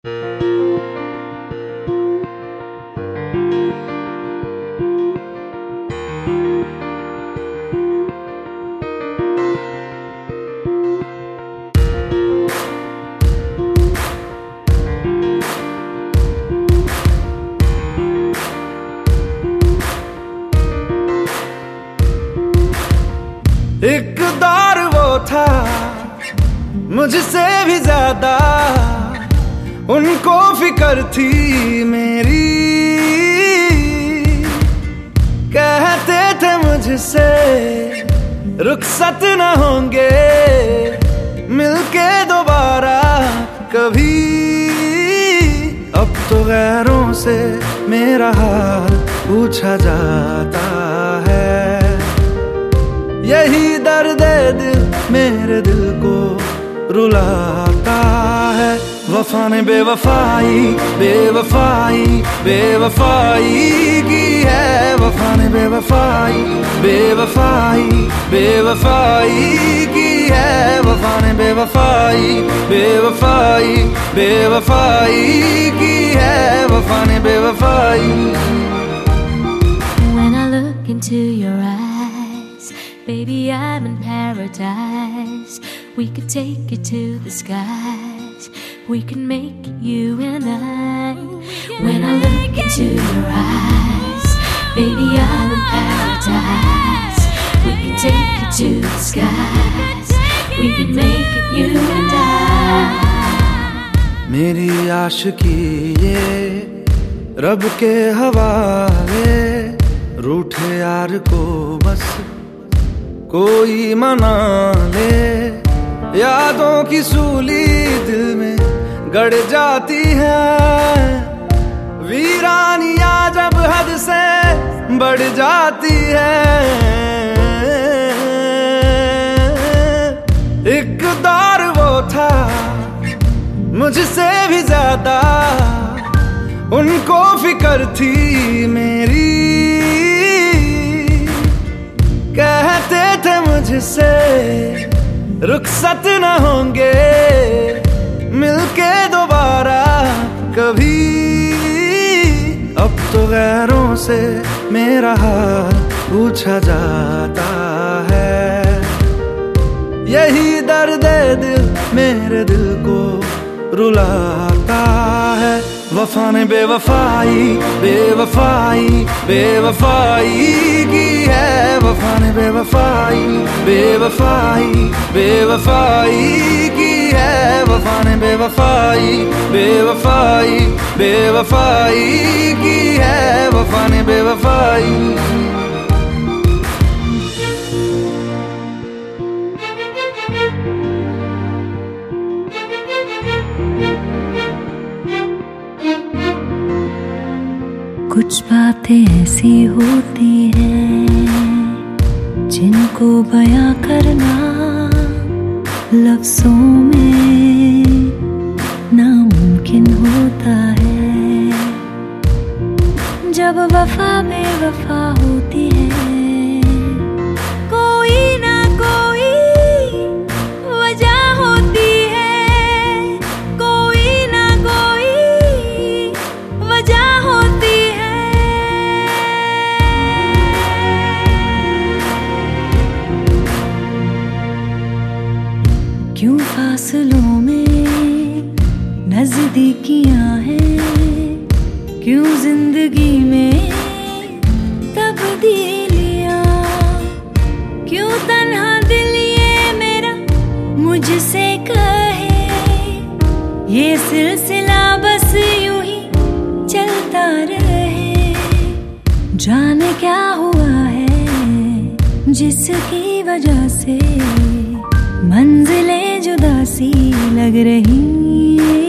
एक दौर वो था मुझसे भी ज्यादा, उनको फिक्र थी मेरी। कहते थे मुझसे रुखसत न होंगे मिलके दोबारा कभी। अब तो गैरों से मेरा हाल पूछा जाता है, यही दर्द दिल मेरे दिल को रुलाता है। वफा ने बेवफाई बेवफाई बेवफाई की है, वफा ने बेवफाई बेवफाई बेवफाई की है, वफा ने बेवफाई बेवफाई बेवफाई की है, वफा ने बेवफाई। When I look into your eyes, baby, I'm in paradise. We could take it to the skies. We can make it you and I. When I look into your eyes, baby, I'm in paradise. We can take it to the skies. We can make it you and I. मेरी आशिकी ये रब के हवाले, रूठे यार को बस कोई मना ले। यादों की सूली दिल में गड़ जाती है, वीरानियां जब हद से बढ़ जाती है। एक दौर वो था मुझसे भी ज्यादा, उनको फिक्र थी मेरी। कहते थे मुझसे रुखसत न होंगे मिलके दोबारा कभी। अब तो गैरों से मेरा हाल पूछा जाता है, यही दर्द दिल मेरे दिल को रुलाता है। वफा ने बेवफाई बेवफाई बेवफाई की है, वफा ने बेवफाई बेवफाई बेवफाई की है, वफा ने बेवफाई बेवफाई बेवफाई की है, वफा ने बेवफाई। कुछ बातें ऐसी होती हैं जिनको बयां करना लफ्जों में नामुमकिन होता है। जब वफा बेवफा होती है, कोई ना कोई वजह होती है, कोई ना कोई वजह होती है। क्यों फासलों में नजदीकियां हैं, क्यों जिंदगी में तब्दीलियां, क्यों तन्हा दिल ये मेरा मुझसे कहे। ये सिलसिला बस यूं ही चलता रहे। जाने क्या हुआ है जिसकी वजह से मंजिलें जुदा सी लग रही।